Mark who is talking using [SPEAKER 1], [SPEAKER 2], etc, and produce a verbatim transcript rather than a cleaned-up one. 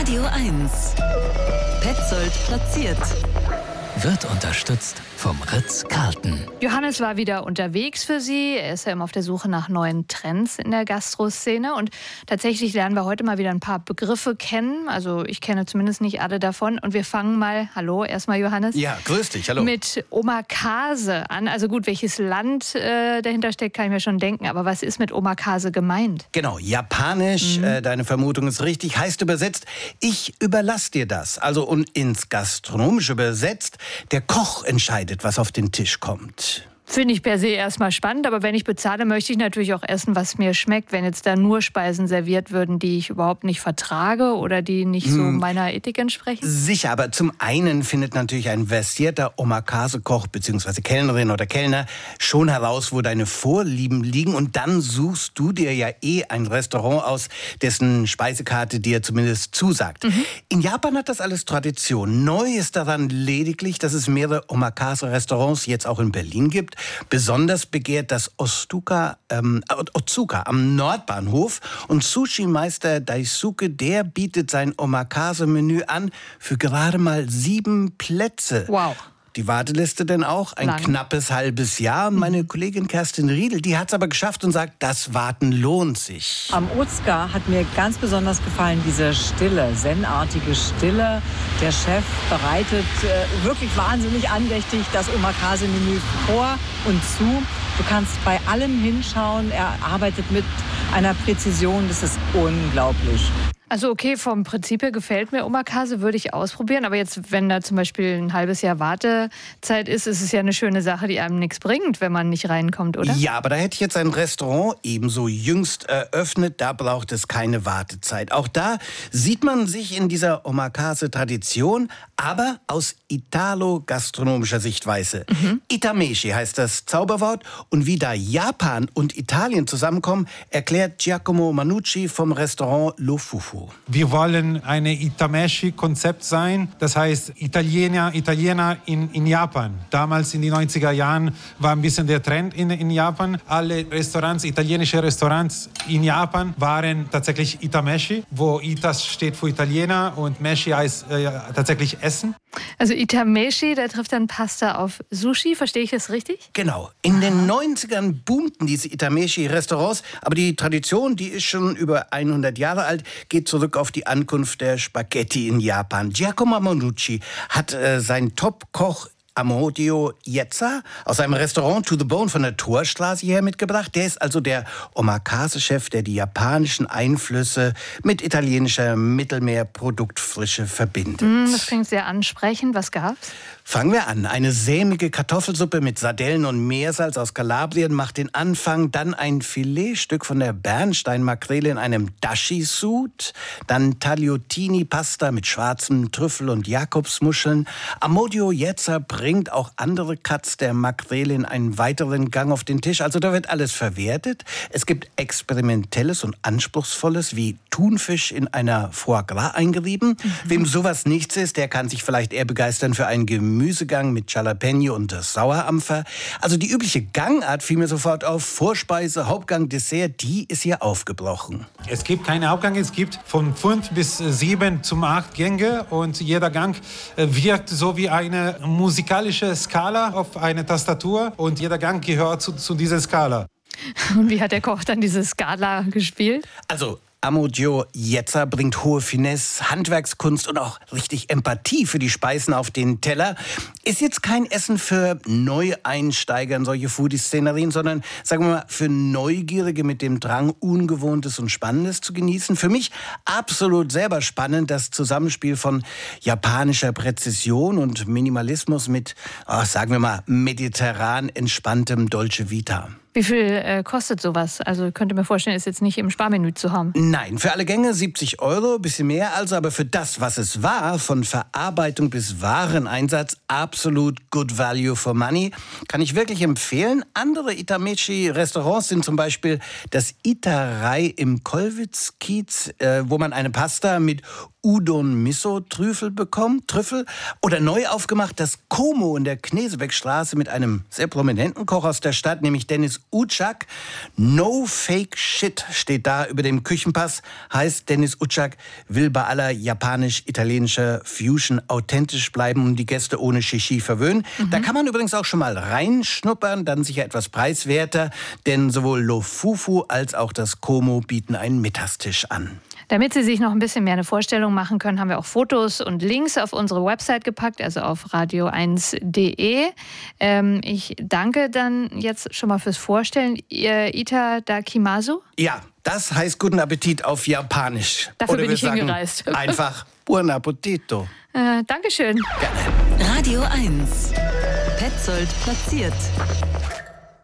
[SPEAKER 1] Radio eins. Petzold platziert. Wird unterstützt vom Ritz-Carlton.
[SPEAKER 2] Johannes war wieder unterwegs für Sie. Er ist ja immer auf der Suche nach neuen Trends in der Gastroszene. Und tatsächlich lernen wir heute mal wieder ein paar Begriffe kennen. Also ich kenne zumindest nicht alle davon. Und wir fangen mal, hallo, erstmal Johannes.
[SPEAKER 3] Ja, grüß dich, hallo.
[SPEAKER 2] Mit Omakase an. Also gut, welches Land äh, dahinter steckt, kann ich mir schon denken. Aber was ist mit Omakase gemeint?
[SPEAKER 3] Genau, japanisch, mhm. äh, deine Vermutung ist richtig, heißt übersetzt, ich überlasse dir das. Also und ins Gastronomische übersetzt, der Koch entscheidet, was auf den Tisch kommt.
[SPEAKER 2] Finde ich per se erstmal spannend, aber wenn ich bezahle, möchte ich natürlich auch essen, was mir schmeckt. Wenn jetzt da nur Speisen serviert würden, die ich überhaupt nicht vertrage oder die nicht so hm. meiner Ethik entsprechen?
[SPEAKER 3] Sicher, aber zum einen findet natürlich ein versierter Omakase-Koch bzw. Kellnerin oder Kellner schon heraus, wo deine Vorlieben liegen, und dann suchst du dir ja eh ein Restaurant aus, dessen Speisekarte dir zumindest zusagt. Mhm. In Japan hat das alles Tradition. Neu ist daran lediglich, dass es mehrere Omakase-Restaurants jetzt auch in Berlin gibt. Besonders begehrt das Ostuka, ähm, Otsuka am Nordbahnhof. Und Sushi-Meister Daisuke, der bietet sein Omakase-Menü an für gerade mal sieben Plätze.
[SPEAKER 2] Wow.
[SPEAKER 3] Die Warteliste denn auch? Ein
[SPEAKER 2] Lang.
[SPEAKER 3] knappes halbes Jahr. Meine Kollegin Kerstin Riedel, die hat es aber geschafft und sagt, das Warten lohnt sich.
[SPEAKER 4] Am Otsuka hat mir ganz besonders gefallen diese Stille, zen-artige Stille. Der Chef bereitet äh, wirklich wahnsinnig andächtig das Omakase-Menü vor und zu. Du kannst bei allem hinschauen. Er arbeitet mit einer Präzision, das ist unglaublich.
[SPEAKER 2] Also okay, vom Prinzip her gefällt mir Omakase, würde ich ausprobieren. Aber jetzt, wenn da zum Beispiel ein halbes Jahr Wartezeit ist, ist es ja eine schöne Sache, die einem nichts bringt, wenn man nicht reinkommt, oder?
[SPEAKER 3] Ja, aber da hätte ich jetzt ein Restaurant ebenso jüngst eröffnet. Da braucht es keine Wartezeit. Auch da sieht man sich in dieser Omakase-Tradition, aber aus italo-gastronomischer Sichtweise. Mhm. Itameshi heißt das Zauberwort. Und wie da Japan und Italien zusammenkommen, erklärt Giacomo Manucci vom Restaurant Lo Fufu.
[SPEAKER 5] Wir wollen ein Itameshi-Konzept sein, das heißt Italiener, Italiener in, in Japan. Damals in den neunziger Jahren war ein bisschen der Trend in, in Japan. Alle Restaurants, italienische Restaurants in Japan waren tatsächlich Itameshi, wo Itas steht für Italiener und Meshi heißt äh, tatsächlich Essen.
[SPEAKER 2] Also Itameshi, da trifft dann Pasta auf Sushi, verstehe ich das richtig?
[SPEAKER 3] Genau. In den neunzigern boomten diese Itameshi-Restaurants, aber die Tradition, die ist schon über hundert Jahre alt, geht zurück auf die Ankunft der Spaghetti in Japan. Giacomo Manucci hat äh, seinen Top-Koch Amodio Yetzer aus seinem Restaurant To The Bone von der Torstraße hierher mitgebracht. Der ist also der Omakase-Chef, der die japanischen Einflüsse mit italienischer Mittelmeerproduktfrische verbindet.
[SPEAKER 2] Mm, das klingt sehr ansprechend. Was gab's?
[SPEAKER 3] Fangen wir an. Eine sämige Kartoffelsuppe mit Sardellen und Meersalz aus Kalabrien macht den Anfang. Dann ein Filetstück von der Bernsteinmakrele in einem Dashi-Sud. Dann Tagliatini-Pasta mit schwarzem Trüffel und Jakobsmuscheln. Amodio Yetzer bringt auch andere Cuts der Makrele in einen weiteren Gang auf den Tisch. Also da wird alles verwertet. Es gibt Experimentelles und Anspruchsvolles wie Thunfisch in einer Foie Gras eingerieben. Mhm. Wem sowas nichts ist, der kann sich vielleicht eher begeistern für einen Gemüsegang mit Jalapeno und Sauerampfer. Also die übliche Gangart fiel mir sofort auf. Vorspeise, Hauptgang, Dessert, die ist hier aufgebrochen.
[SPEAKER 5] Es gibt keinen Hauptgang, es gibt von fünf bis sieben zum acht Gänge und jeder Gang wirkt so wie eine musikalische Skala auf eine Tastatur und jeder Gang gehört zu, zu dieser Skala.
[SPEAKER 2] Und wie hat der Koch dann diese Skala gespielt?
[SPEAKER 3] Also Amodio Yetzer bringt hohe Finesse, Handwerkskunst und auch richtig Empathie für die Speisen auf den Teller. Ist jetzt kein Essen für Neueinsteiger in solche Foodie-Szenerien, sondern, sagen wir mal, für Neugierige mit dem Drang, Ungewohntes und Spannendes zu genießen. Für mich absolut selber spannend, das Zusammenspiel von japanischer Präzision und Minimalismus mit, oh, sagen wir mal, mediterran entspanntem Dolce Vita.
[SPEAKER 2] Wie viel äh, kostet sowas? Also ich könnte mir vorstellen, ist jetzt nicht im Sparmenü zu haben.
[SPEAKER 3] Nein, für alle Gänge siebzig Euro, bisschen mehr also, aber für das, was es war, von Verarbeitung bis Wareneinsatz, absolut good value for money. Kann ich wirklich empfehlen. Andere Itameshi-Restaurants sind zum Beispiel das Itarai im Kollwitz-Kiez, äh, wo man eine Pasta mit Udon-Miso-Trüffel bekommt, Trüffel. Oder neu aufgemacht das Como in der Knesebeckstraße mit einem sehr prominenten Koch aus der Stadt, nämlich Dennis Dennis Ucak. No fake shit steht da über dem Küchenpass. Heißt, Dennis Ucak will bei aller japanisch-italienischer Fusion authentisch bleiben und die Gäste ohne Shishi verwöhnen. Mhm. Da kann man übrigens auch schon mal reinschnuppern, dann sicher etwas preiswerter, denn sowohl Lofufu als auch das Como bieten einen Mittagstisch an.
[SPEAKER 2] Damit Sie sich noch ein bisschen mehr eine Vorstellung machen können, haben wir auch Fotos und Links auf unsere Website gepackt, also auf radio eins punkt de. Ähm, ich danke dann jetzt schon mal fürs Vorstellen. Itadakimasu?
[SPEAKER 3] Ja, das heißt guten Appetit auf Japanisch.
[SPEAKER 2] Dafür
[SPEAKER 3] Oder
[SPEAKER 2] bin
[SPEAKER 3] wir
[SPEAKER 2] ich
[SPEAKER 3] sagen
[SPEAKER 2] hingereist.
[SPEAKER 3] Einfach Buon Appetito.
[SPEAKER 2] Äh, Dankeschön.
[SPEAKER 3] Gerne.
[SPEAKER 1] Radio eins. Petzold platziert.